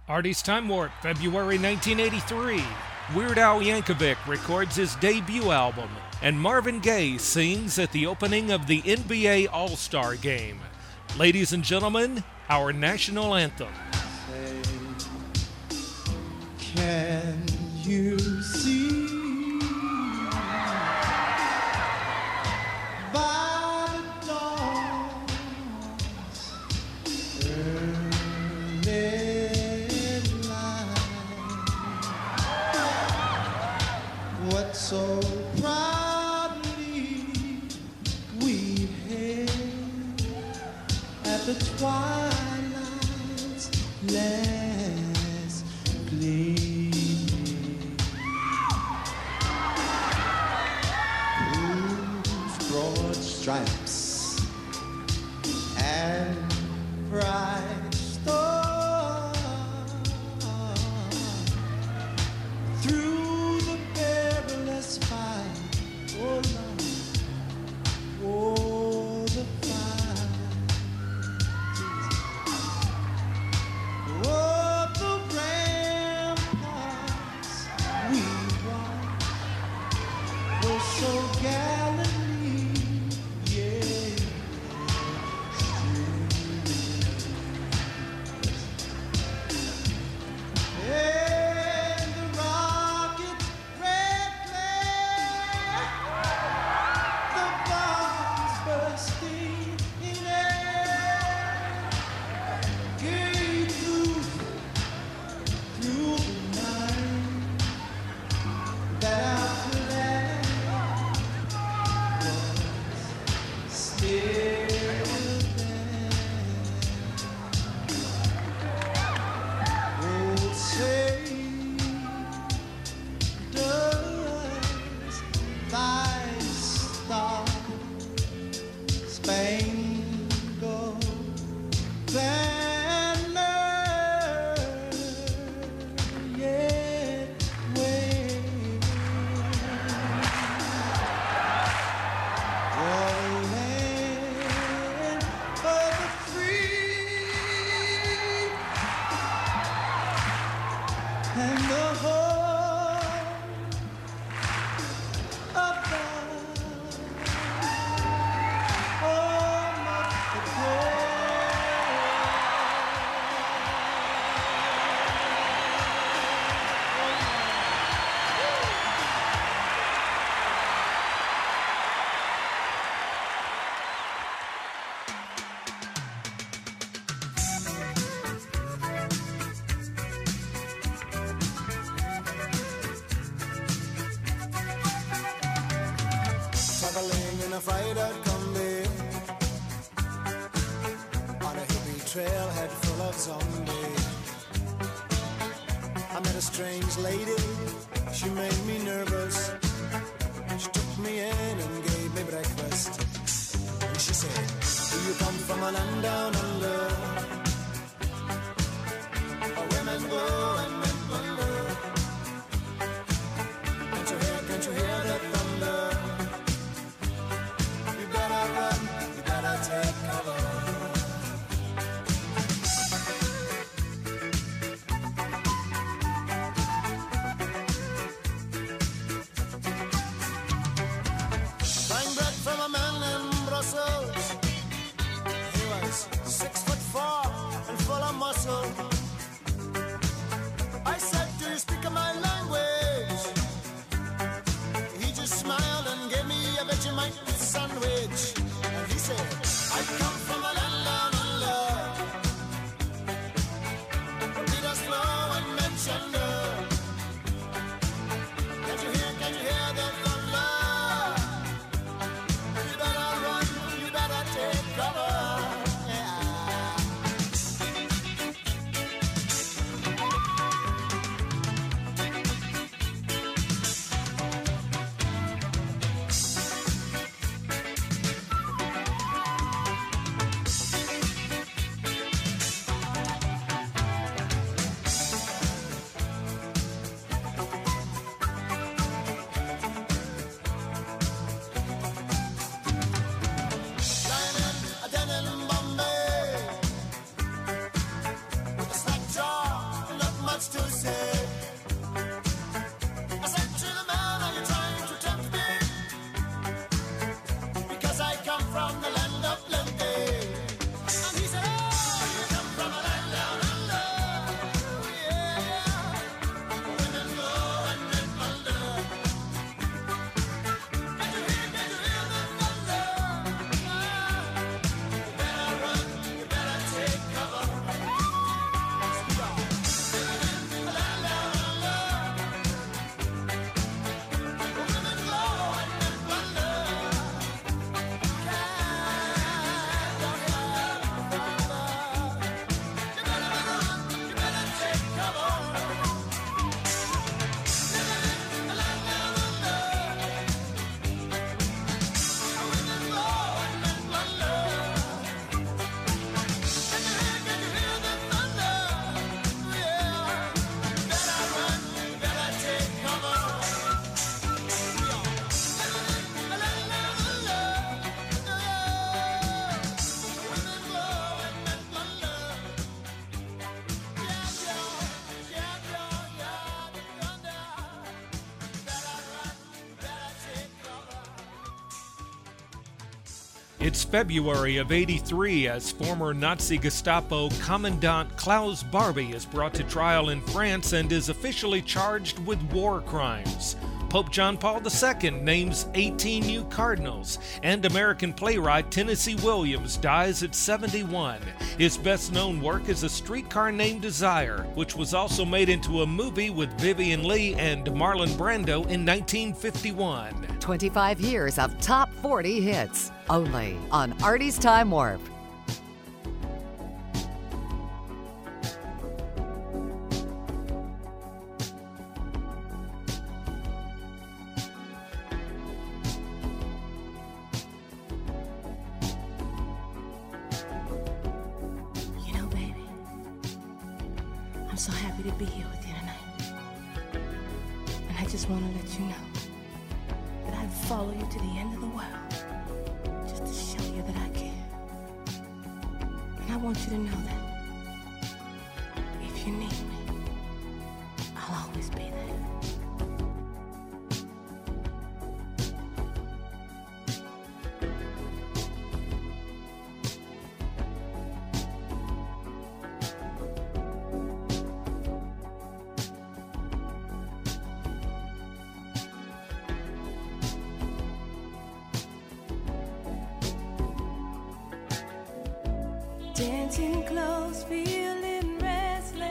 Artie's Time Warp, February 1983. Weird Al Yankovic records his debut album, and Marvin Gaye sings at the opening of the NBA All-Star Game. Ladies and gentlemen, our national anthem. Can you see by the dawn's early light what so proudly we hailed at the twilight's last gleaming, whose broad stripes and bright stars through the perilous fight, oh Lord, oh the fight, oh the ramparts we walked were so gallantly, yeah. And the rocket's red flare, the bombs bursting in air, gave proof through the night that our flag was still there. Oh, say, does thy star-spangled banner yet wave? Oh, land of the free and the home of the home of the brave. Traveling in a freighter combi on a hippie trailhead full of zombies. I met a strange lady, she made me nervous. She took me in and gave me breakfast. And she said, do you come from a land down under, where women go and men wonder? Can't you hear the thunder? You better run, you better take cover. Buying bread from a man in Brussels. He was 6'4" much to say. I said to the man, are you trying to tempt me? Because I come from the land of plenty. And he said, oh, you come from a land down under. Yeah, women go and men wonder. Can you hear the thunder? You better run, you better take cover. It's February of '83 as former Nazi Gestapo Commandant Klaus Barbie is brought to trial in France and is officially charged with war crimes. Pope John Paul II names 18 new cardinals, and American playwright Tennessee Williams dies at 71. His best-known work is A Streetcar Named Desire, which was also made into a movie with Vivian Leigh and Marlon Brando in 1951. 25 years of top 40 hits, only on Artie's Time Warp. You know, baby, I'm so happy to be here with you tonight. And I just want to let you know that I'd follow you to the end of the world just to show you that I care. And I want you to know that if you need me, I'll always be there. Dancing close, feeling restless.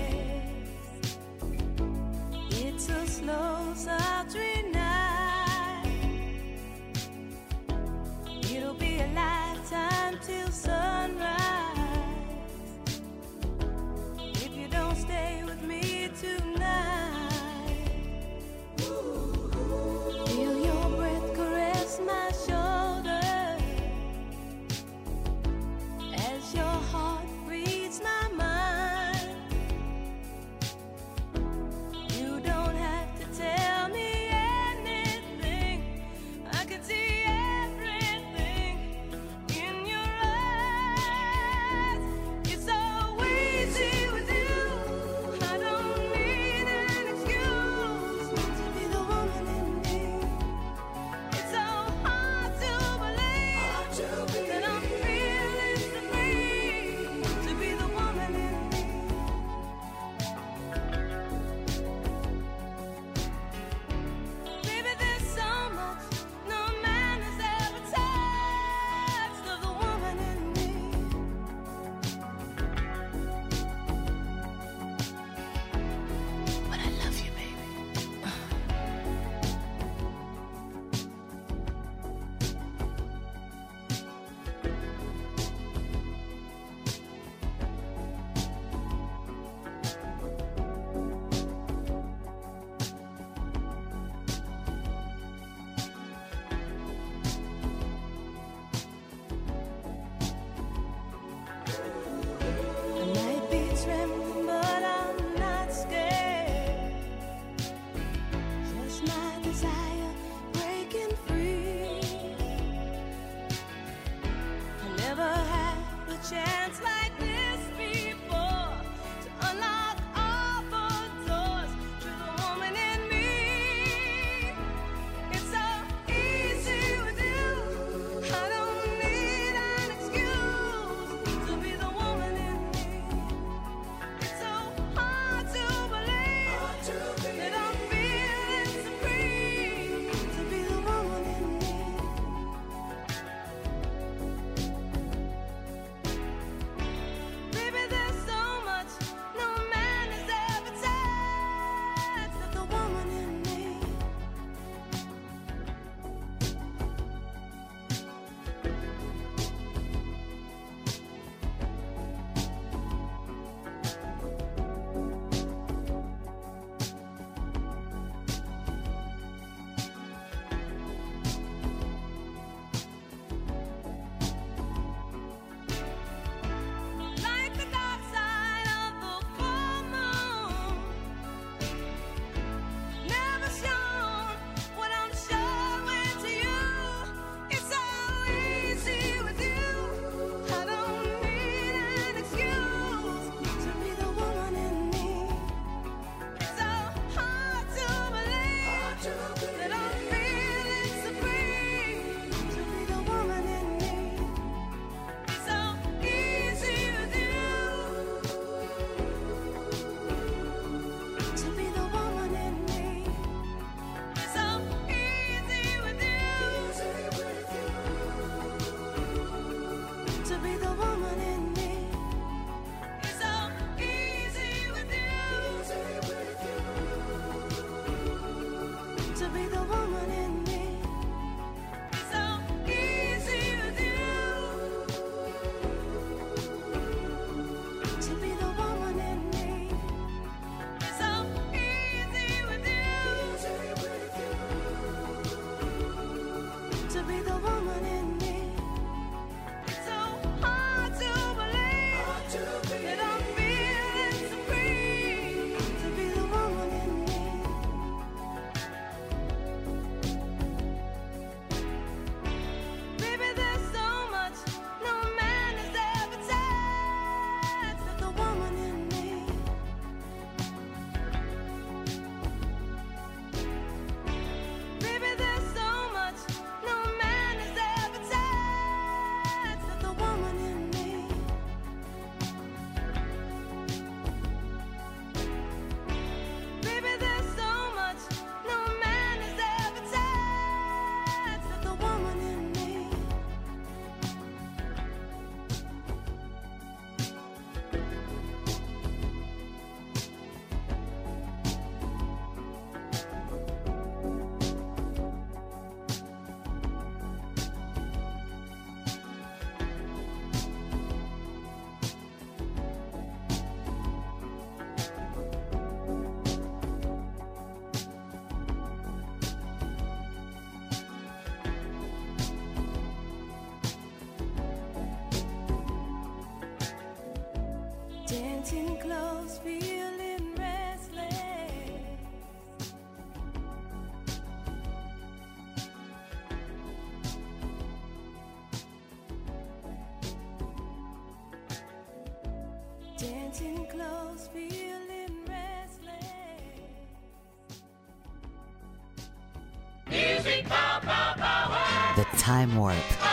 It's a slow, sultry night. It'll be a lifetime till sunrise if you don't stay with me tonight. Feel your breath caress my shoulder as your heart reads my clothes, feeling restless. Dancing clothes, feeling restless. The Time Warp.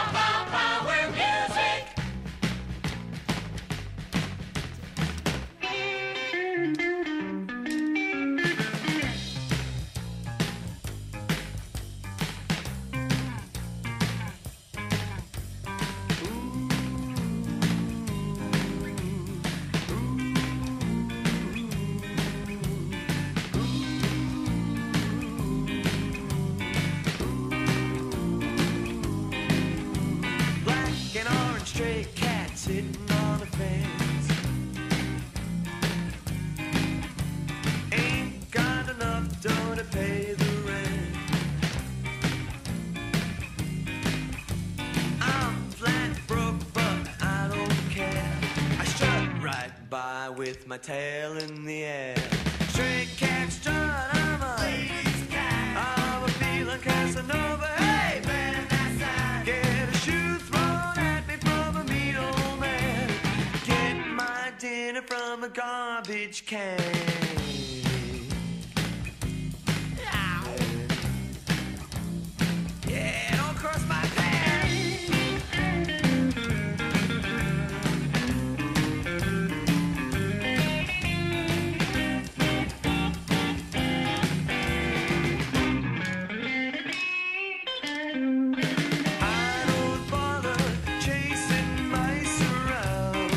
Black and orange stray cat sitting on the fence. Ain't got enough dough to pay the rent. I'm flat broke, but I don't care. I strut right by with my tail in the air. Stray cat strut, I'm a ladies' cat. I'm a feeling Casanova. Hey, man, that's get a shoe thrown at me from a mean old man. Get my dinner from a garbage can. Yeah, don't cross my path. I don't bother chasing mice around.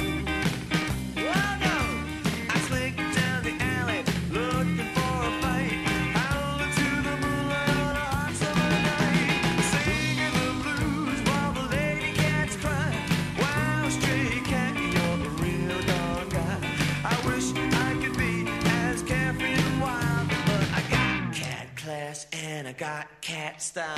Oh no, I slink down the alley looking for a fight, howling to the moonlight on a hot summer night, singing the blues while the lady cats cry. Wow, stray cat, you're a real dog guy. I wish I could be as carefree and wild, but I got cat class and I got cat style.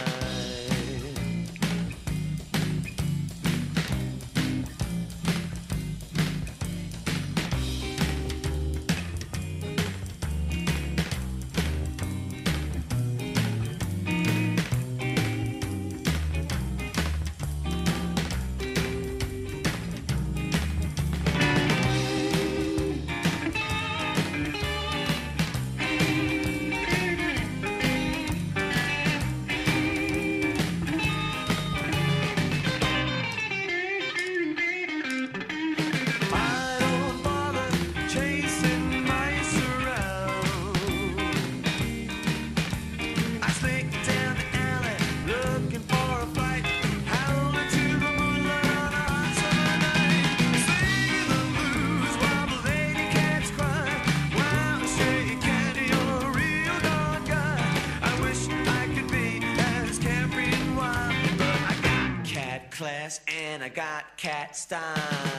I don't bother chasing mice around. I slink down the alley looking for a fight, howling to the moonlight on a hot summer night, singing the blues while the lady cats cry. Wow, stray cat, you're a real dog guy. I wish I could be as carefree and wild, but I got cat class and I got cat style.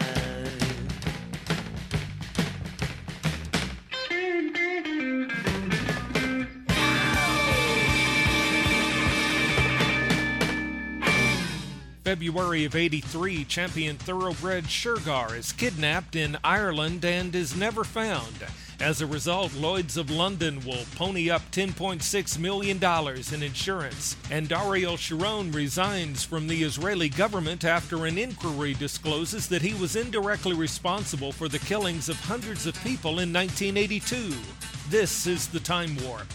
February of '83, champion thoroughbred Shergar is kidnapped in Ireland and is never found. As a result, Lloyd's of London will pony up $10.6 million in insurance, and Ariel Sharon resigns from the Israeli government after an inquiry discloses that he was indirectly responsible for the killings of hundreds of people in 1982. This is the Time Warp.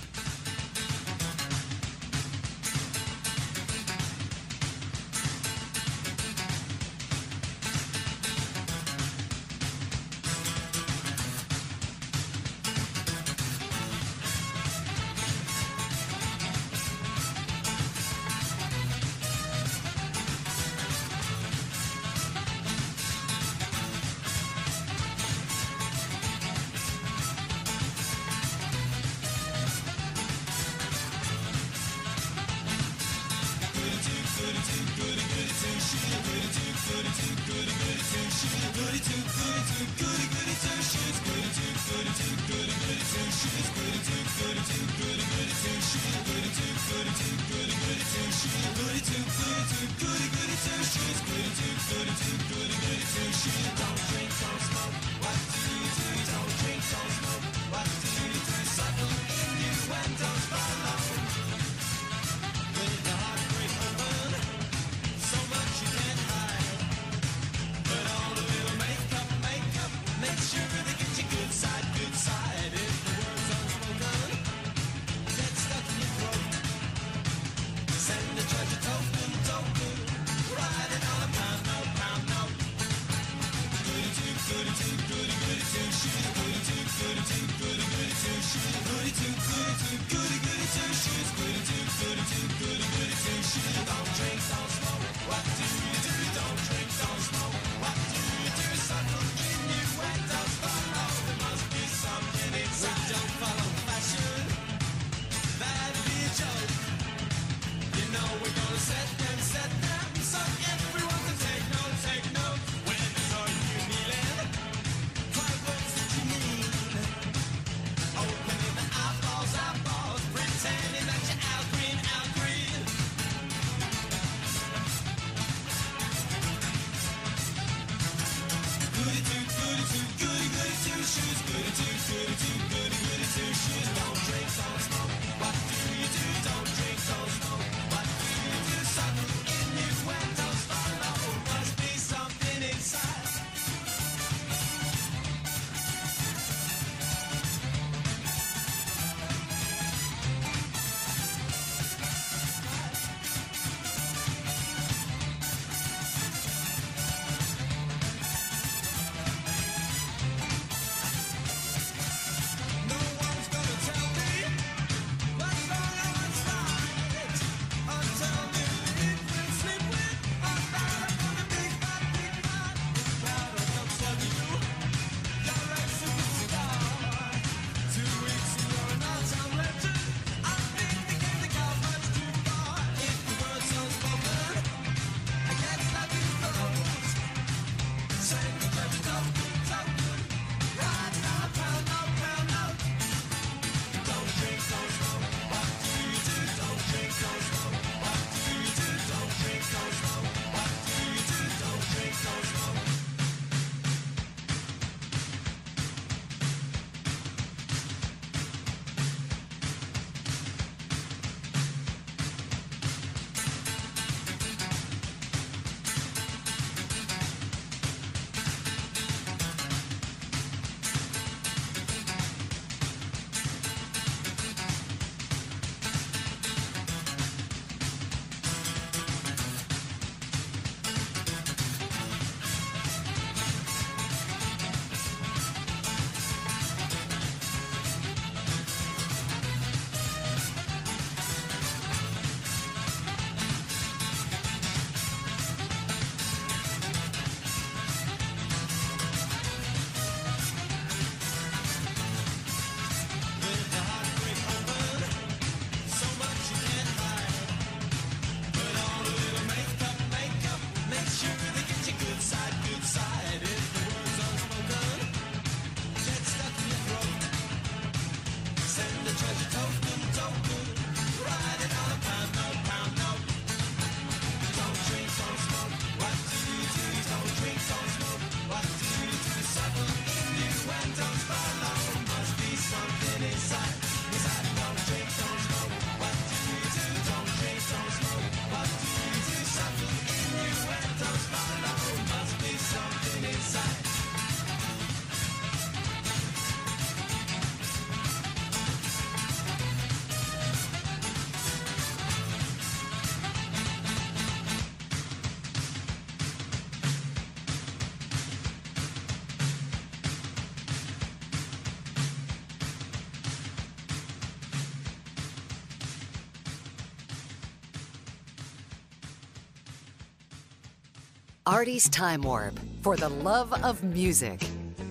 Artie's Time Warp for the love of music.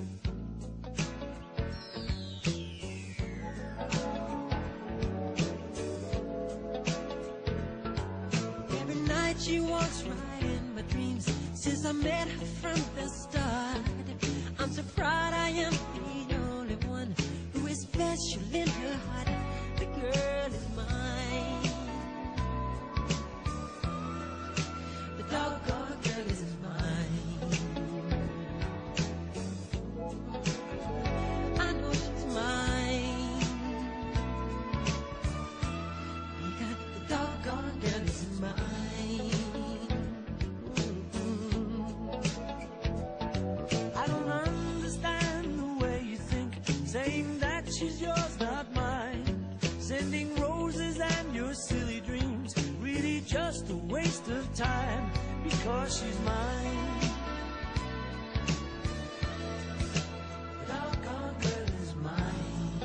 Every night she walks right in my dreams since I met her from the start. I'm so proud I am the only one who is special in her heart. The girl is mine. The doggone girl is mine. I know she's mine. Because the doggone girl is mine. I don't understand the way you think, saying that she's yours, not mine. Sending roses and your silly dreams, really just a waste of time, because she's mine. The doggone girl is mine.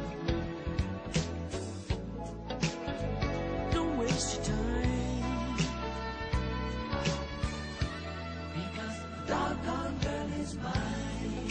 Don't waste your time, because the doggone girl is mine.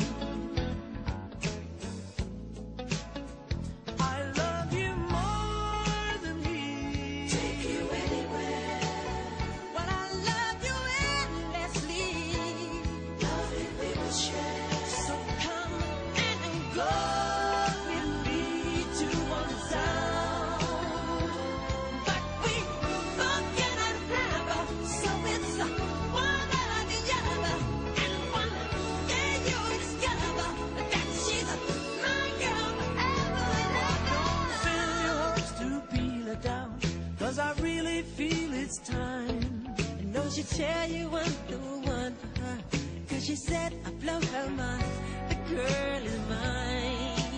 I love you more than he. Take you anywhere. But I love you endlessly. Love it we will share. So come and go with me to one sound. But we both cannot have, so it's one or the other. And one day you'll discover that she's my girl forever and ever. Don't fill your hopes to peel her down, 'cause I really feel it's time. And don't she tell you I'm the one for her, 'cause she said I blow her mind. The girl is mine.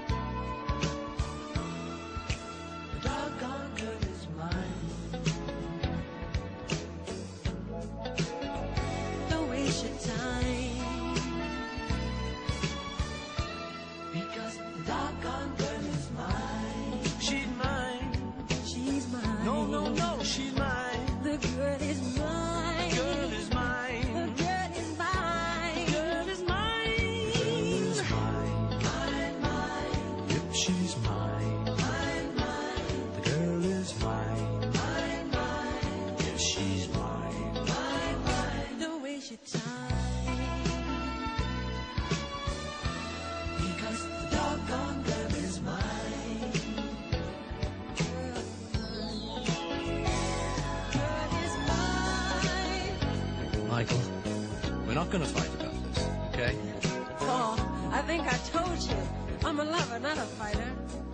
The doggone girl is mine. Don't waste your time, because the doggone girl is mine. She's mine. She's mine. No, no, no, she's mine. The girl is mine. The girl is mine. The girl is mine. The girl is mine. The girl is mine. Mine, mine. Yep, she's mine. Mine, mine. The girl is mine. Mine, mine. Yes, she's mine. Mine, mine. Don't waste your time, because the doggone girl is mine. Girl is mine. Michael, we're not gonna fight about this, okay? Oh, I think I told you. I'm a lover, not a fighter.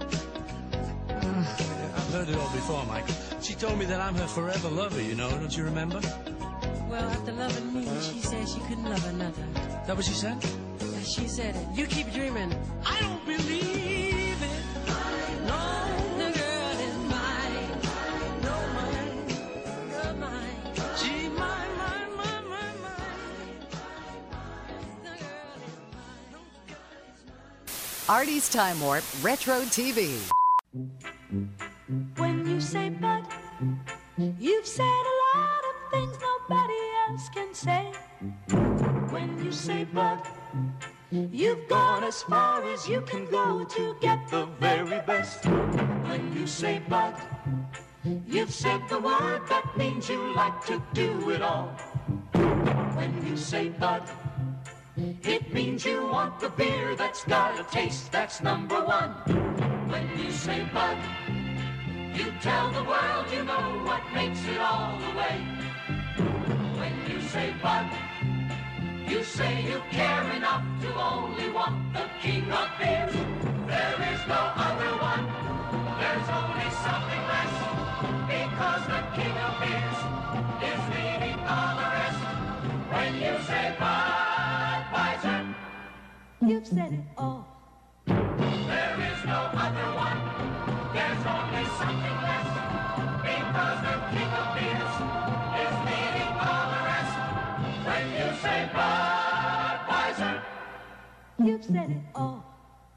I've heard it all before, Michael. She told me that I'm her forever lover, you know, don't you remember? Well, after loving me, she said she couldn't love another. Is that what she said? Yeah, she said it. You keep dreaming. I don't believe it. No, the girl is mine. No, mine. You're mine. She's mine, mine, mine, mine, mine. The girl is mine. No, the girl is mine. Artie's Time Warp Retro TV. When you say but, you've said a lot of things nobody else can say. When you say but, you've gone as far as you can go to get the very best. When you say but, you've said the word that means you like to do it all. When you say but, it means you want the beer that's got a taste that's number one. When you say but, you tell the world you know what makes it all the way. When you say but, you say you care enough to only want the king of beers. There is no other one, there's only something less, because the king of beers is leading all the rest. When you say Budweiser, you've said it all. There is no other one, there's only something less, because the king of beers is leading all the rest. When you say Budweiser, you've said it all.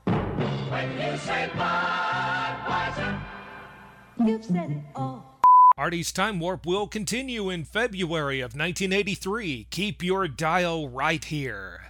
When you say Budweiser, you've said it all. Artie's Time Warp will continue in February of 1983. Keep your dial right here.